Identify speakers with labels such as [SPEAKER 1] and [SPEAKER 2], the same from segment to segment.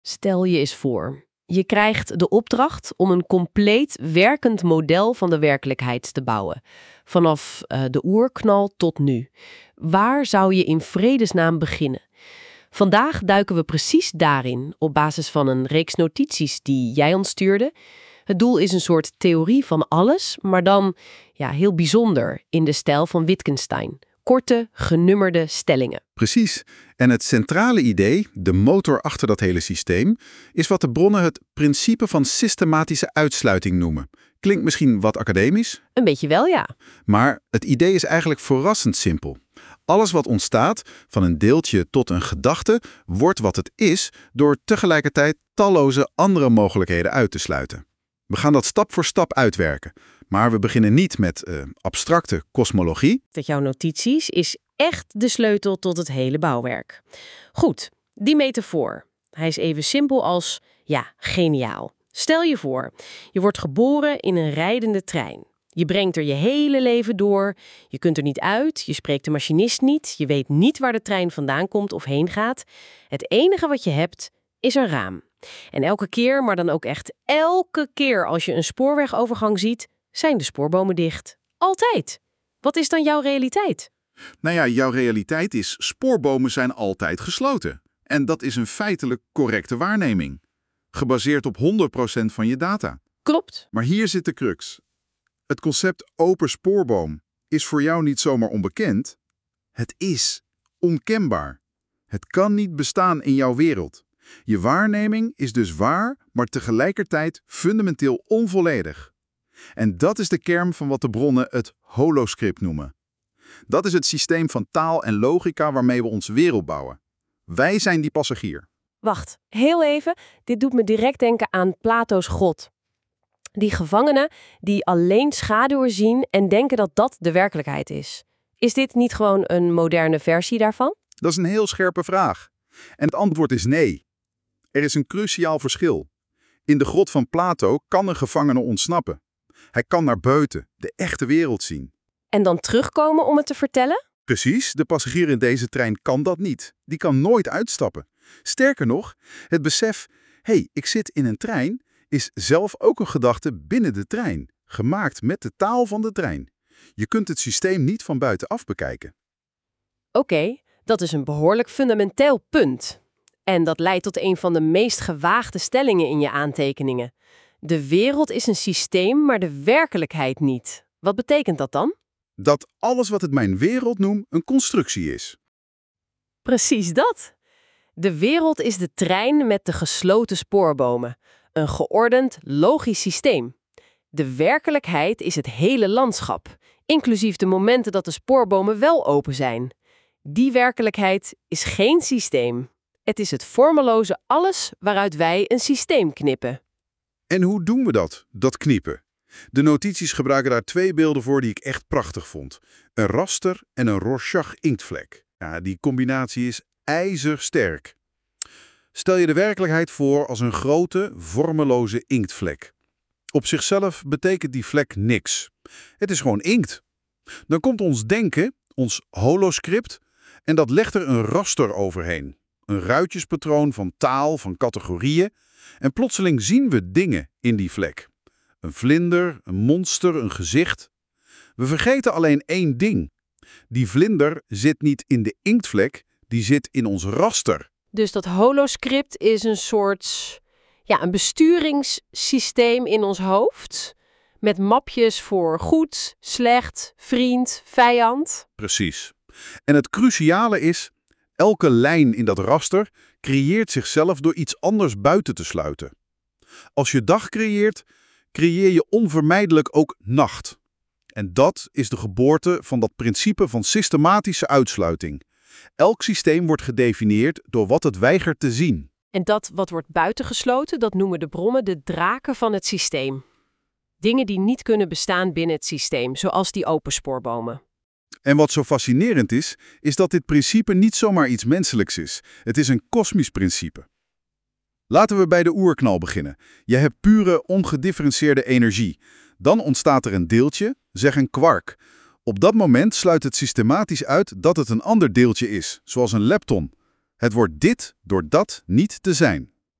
[SPEAKER 1] Stel je eens voor. Je krijgt de opdracht om een compleet werkend model van de werkelijkheid te bouwen. Vanaf de oerknal tot nu. Waar zou je in vredesnaam beginnen? Vandaag duiken we precies daarin op basis van een reeks notities die jij ons stuurde. Het doel is een soort theorie van alles, maar dan heel bijzonder in de stijl van Wittgenstein. Korte, genummerde stellingen.
[SPEAKER 2] Precies. En het centrale idee, de motor achter dat hele systeem, is wat de bronnen het principe van systematische uitsluiting noemen. Klinkt misschien wat academisch.
[SPEAKER 1] Een beetje wel, ja.
[SPEAKER 2] Maar het idee is eigenlijk verrassend simpel. Alles wat ontstaat, van een deeltje tot een gedachte, wordt wat het is door tegelijkertijd talloze andere mogelijkheden uit te sluiten. We gaan dat stap voor stap uitwerken. Maar we beginnen niet met abstracte kosmologie.
[SPEAKER 1] Dat jouw notities is echt de sleutel tot het hele bouwwerk. Goed, die metafoor. Hij is even simpel als, geniaal. Stel je voor, je wordt geboren in een rijdende trein. Je brengt er je hele leven door, je kunt er niet uit, je spreekt de machinist niet, je weet niet waar de trein vandaan komt of heen gaat. Het enige wat je hebt is een raam. En elke keer, maar dan ook echt elke keer als je een spoorwegovergang ziet, zijn de spoorbomen dicht. Altijd. Wat is dan jouw realiteit?
[SPEAKER 3] Nou ja, jouw realiteit is spoorbomen zijn altijd gesloten. En dat is een feitelijk correcte waarneming. Gebaseerd op 100% van je data.
[SPEAKER 1] Klopt.
[SPEAKER 3] Maar hier zit de crux. Het concept open spoorboom is voor jou niet zomaar onbekend. Het is onkenbaar. Het kan niet bestaan in jouw wereld. Je waarneming is dus waar, maar tegelijkertijd fundamenteel onvolledig. En dat is de kern van wat de bronnen het holoscript noemen. Dat is het systeem van taal en logica waarmee we onze wereld bouwen. Wij zijn die passagier.
[SPEAKER 1] Wacht, heel even. Dit doet me direct denken aan Plato's God. Die gevangenen die alleen schaduwen zien en denken dat dat de werkelijkheid is. Is dit niet gewoon een moderne versie daarvan?
[SPEAKER 3] Dat is een heel scherpe vraag. En het antwoord is nee. Er is een cruciaal verschil. In de grot van Plato kan een gevangene ontsnappen. Hij kan naar buiten, de echte wereld zien.
[SPEAKER 1] En dan terugkomen om het te vertellen?
[SPEAKER 3] Precies, de passagier in deze trein kan dat niet. Die kan nooit uitstappen. Sterker nog, het besef, ik zit in een trein, is zelf ook een gedachte binnen de trein. Gemaakt met de taal van de trein. Je kunt het systeem niet van buitenaf bekijken.
[SPEAKER 1] Oké, dat is een behoorlijk fundamenteel punt. En dat leidt tot een van de meest gewaagde stellingen in je aantekeningen. De wereld is een systeem, maar de werkelijkheid niet. Wat betekent dat dan?
[SPEAKER 3] Dat alles wat het mijn wereld noem een constructie is.
[SPEAKER 1] Precies dat. De wereld is de trein met de gesloten spoorbomen. Een geordend, logisch systeem. De werkelijkheid is het hele landschap, inclusief de momenten dat de spoorbomen wel open zijn. Die werkelijkheid is geen systeem. Het is het vormeloze alles waaruit wij een systeem knippen.
[SPEAKER 3] En hoe doen we dat kniepen? De notities gebruiken daar 2 beelden voor die ik echt prachtig vond. Een raster en een Rorschach-inktvlek. Ja, die combinatie is ijzersterk. Stel je de werkelijkheid voor als een grote, vormeloze inktvlek. Op zichzelf betekent die vlek niks. Het is gewoon inkt. Dan komt ons denken, ons holoscript, en dat legt er een raster overheen. Een ruitjespatroon van taal, van categorieën. En plotseling zien we dingen in die vlek. Een vlinder, een monster, een gezicht. We vergeten alleen één ding. Die vlinder zit niet in de inktvlek, die zit in ons raster.
[SPEAKER 1] Dus dat holoscript is een soort, een besturingssysteem in ons hoofd. Met mapjes voor goed, slecht, vriend, vijand.
[SPEAKER 3] Precies. En het cruciale is, elke lijn in dat raster creëert zichzelf door iets anders buiten te sluiten. Als je dag creëert, creëer je onvermijdelijk ook nacht. En dat is de geboorte van dat principe van systematische uitsluiting. Elk systeem wordt gedefinieerd door wat het weigert te zien.
[SPEAKER 1] En dat wat wordt buitengesloten, dat noemen de bronnen de draken van het systeem. Dingen die niet kunnen bestaan binnen het systeem, zoals die open spoorbomen.
[SPEAKER 3] En wat zo fascinerend is dat dit principe niet zomaar iets menselijks is. Het is een kosmisch principe. Laten we bij de oerknal beginnen. Je hebt pure, ongedifferentieerde energie. Dan ontstaat er een deeltje, zeg een quark. Op dat moment sluit het systematisch uit dat het een ander deeltje is, zoals een lepton. Het wordt dit door dat niet te zijn.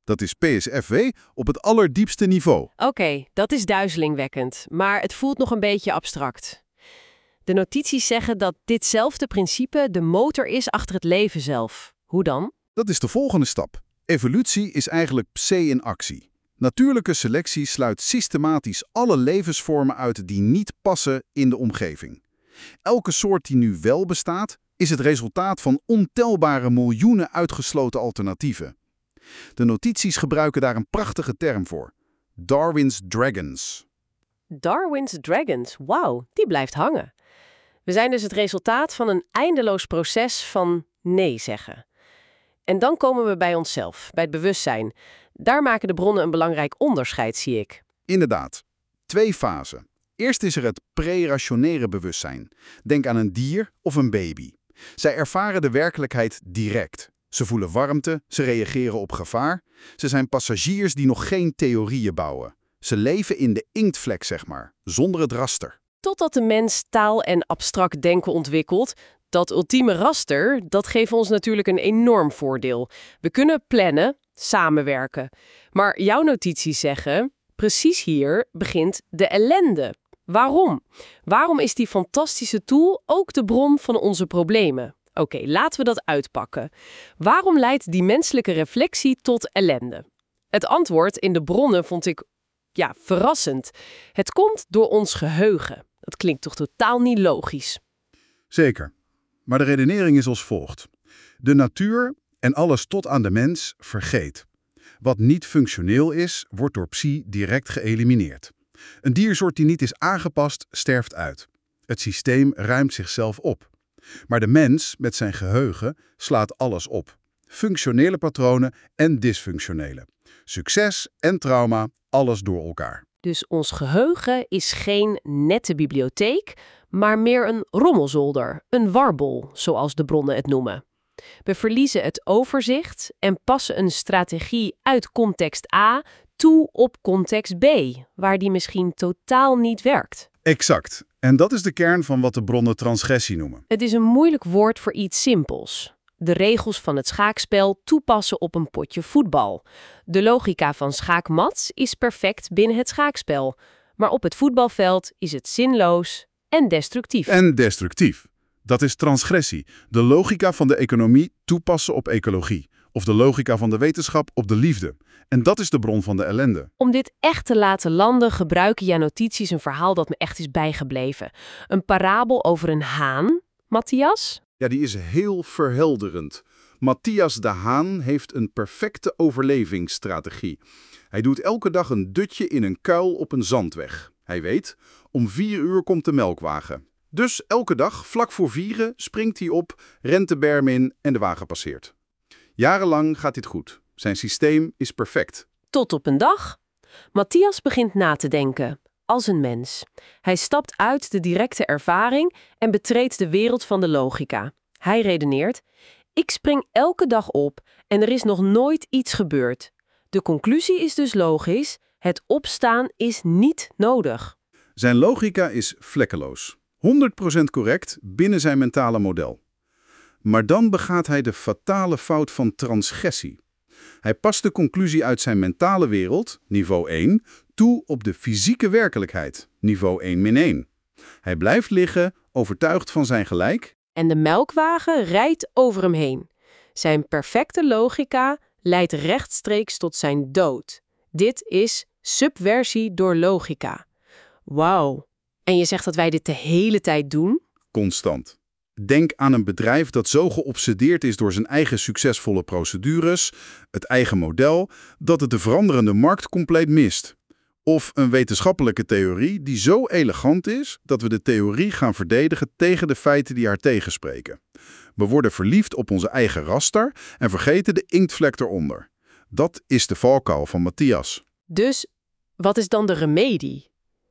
[SPEAKER 3] Dat is PSFW op het allerdiepste niveau.
[SPEAKER 1] Oké, dat is duizelingwekkend, maar het voelt nog een beetje abstract. De notities zeggen dat ditzelfde principe de motor is achter het leven zelf. Hoe dan?
[SPEAKER 3] Dat is de volgende stap. Evolutie is eigenlijk C in actie. Natuurlijke selectie sluit systematisch alle levensvormen uit die niet passen in de omgeving. Elke soort die nu wel bestaat, is het resultaat van ontelbare miljoenen uitgesloten alternatieven. De notities gebruiken daar een prachtige term voor. Darwin's Dragons.
[SPEAKER 1] Darwin's Dragons, wauw, die blijft hangen. We zijn dus het resultaat van een eindeloos proces van nee zeggen. En dan komen we bij onszelf, bij het bewustzijn. Daar maken de bronnen een belangrijk onderscheid, zie ik.
[SPEAKER 3] Inderdaad. 2 fasen. Eerst is er het pre-rationaire bewustzijn. Denk aan een dier of een baby. Zij ervaren de werkelijkheid direct. Ze voelen warmte, ze reageren op gevaar. Ze zijn passagiers die nog geen theorieën bouwen. Ze leven in de inktvlek, zeg maar, zonder het raster.
[SPEAKER 1] Totdat de mens taal en abstract denken ontwikkelt. Dat ultieme raster, dat geeft ons natuurlijk een enorm voordeel. We kunnen plannen, samenwerken. Maar jouw notities zeggen, precies hier begint de ellende. Waarom? Waarom is die fantastische tool ook de bron van onze problemen? Oké, laten we dat uitpakken. Waarom leidt die menselijke reflectie tot ellende? Het antwoord in de bronnen vond ik, verrassend. Het komt door ons geheugen. Dat klinkt toch totaal niet logisch?
[SPEAKER 3] Zeker. Maar de redenering is als volgt. De natuur en alles tot aan de mens vergeet. Wat niet functioneel is, wordt door Psi direct geëlimineerd. Een diersoort die niet is aangepast, sterft uit. Het systeem ruimt zichzelf op. Maar de mens, met zijn geheugen, slaat alles op. Functionele patronen en dysfunctionele. Succes en trauma, alles door elkaar.
[SPEAKER 1] Dus ons geheugen is geen nette bibliotheek, maar meer een rommelzolder, een warbel, zoals de bronnen het noemen. We verliezen het overzicht en passen een strategie uit context A toe op context B, waar die misschien totaal niet werkt.
[SPEAKER 3] Exact. En dat is de kern van wat de bronnen transgressie noemen.
[SPEAKER 1] Het is een moeilijk woord voor iets simpels. De regels van het schaakspel toepassen op een potje voetbal. De logica van schaakmats is perfect binnen het schaakspel. Maar op het voetbalveld is het zinloos en destructief.
[SPEAKER 3] En destructief. Dat is transgressie. De logica van de economie toepassen op ecologie. Of de logica van de wetenschap op de liefde. En dat is de bron van de ellende.
[SPEAKER 1] Om dit echt te laten landen gebruiken jouw notities een verhaal dat me echt is bijgebleven. Een parabel over een haan, Matthias?
[SPEAKER 3] Ja, die is heel verhelderend. Matthias de Haan heeft een perfecte overlevingsstrategie. Hij doet elke dag een dutje in een kuil op een zandweg. Hij weet, om 4 uur komt de melkwagen. Dus elke dag, vlak voor 4, springt hij op, rent de berm in en de wagen passeert. Jarenlang gaat dit goed. Zijn systeem is perfect.
[SPEAKER 1] Tot op een dag. Matthias begint na te denken, als een mens. Hij stapt uit de directe ervaring en betreedt de wereld van de logica. Hij redeneert, ik spring elke dag op en er is nog nooit iets gebeurd. De conclusie is dus logisch, het opstaan is niet nodig.
[SPEAKER 3] Zijn logica is vlekkeloos. 100% correct binnen zijn mentale model. Maar dan begaat hij de fatale fout van transgressie. Hij past de conclusie uit zijn mentale wereld, niveau 1, toe op de fysieke werkelijkheid, niveau 1-1. Hij blijft liggen, overtuigd van zijn gelijk.
[SPEAKER 1] En de melkwagen rijdt over hem heen. Zijn perfecte logica leidt rechtstreeks tot zijn dood. Dit is subversie door logica. Wauw. En je zegt dat wij dit de hele tijd doen?
[SPEAKER 3] Constant. Denk aan een bedrijf dat zo geobsedeerd is door zijn eigen succesvolle procedures, het eigen model, dat het de veranderende markt compleet mist. Of een wetenschappelijke theorie die zo elegant is dat we de theorie gaan verdedigen tegen de feiten die haar tegenspreken. We worden verliefd op onze eigen raster en vergeten de inktvlek eronder. Dat is de valkuil van Matthias.
[SPEAKER 1] Dus wat is dan de remedie?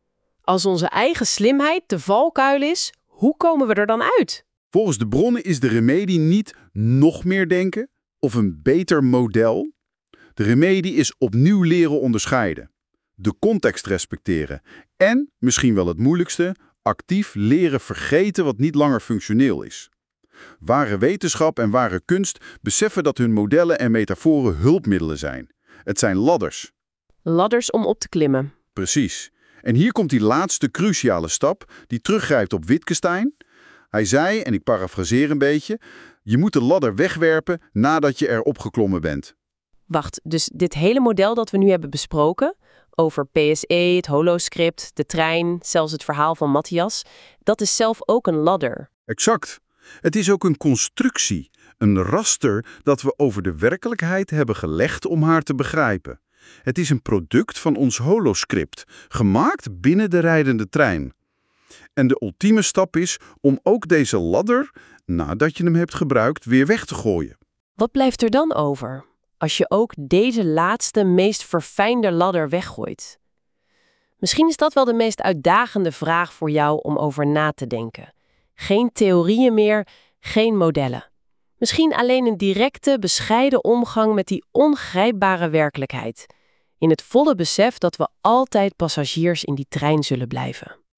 [SPEAKER 1] Als onze eigen slimheid de valkuil is, hoe komen we er dan uit?
[SPEAKER 3] Volgens de bronnen is de remedie niet nog meer denken of een beter model. De remedie is opnieuw leren onderscheiden. De context respecteren. En, misschien wel het moeilijkste, actief leren vergeten wat niet langer functioneel is. Ware wetenschap en ware kunst beseffen dat hun modellen en metaforen hulpmiddelen zijn. Het zijn ladders.
[SPEAKER 1] Ladders om op te klimmen.
[SPEAKER 3] Precies. En hier komt die laatste cruciale stap die teruggrijpt op Wittgenstein. Hij zei, en ik parafraseer een beetje, je moet de ladder wegwerpen nadat je erop geklommen bent.
[SPEAKER 1] Wacht, dus dit hele model dat we nu hebben besproken, over PSE, het holoscript, de trein, zelfs het verhaal van Matthias, dat is zelf ook een ladder.
[SPEAKER 3] Exact. Het is ook een constructie, een raster dat we over de werkelijkheid hebben gelegd om haar te begrijpen. Het is een product van ons holoscript, gemaakt binnen de rijdende trein. En de ultieme stap is om ook deze ladder, nadat je hem hebt gebruikt, weer weg te gooien.
[SPEAKER 1] Wat blijft er dan over, als je ook deze laatste, meest verfijnde ladder weggooit? Misschien is dat wel de meest uitdagende vraag voor jou om over na te denken. Geen theorieën meer, geen modellen. Misschien alleen een directe, bescheiden omgang met die ongrijpbare werkelijkheid. In het volle besef dat we altijd passagiers in die trein zullen blijven.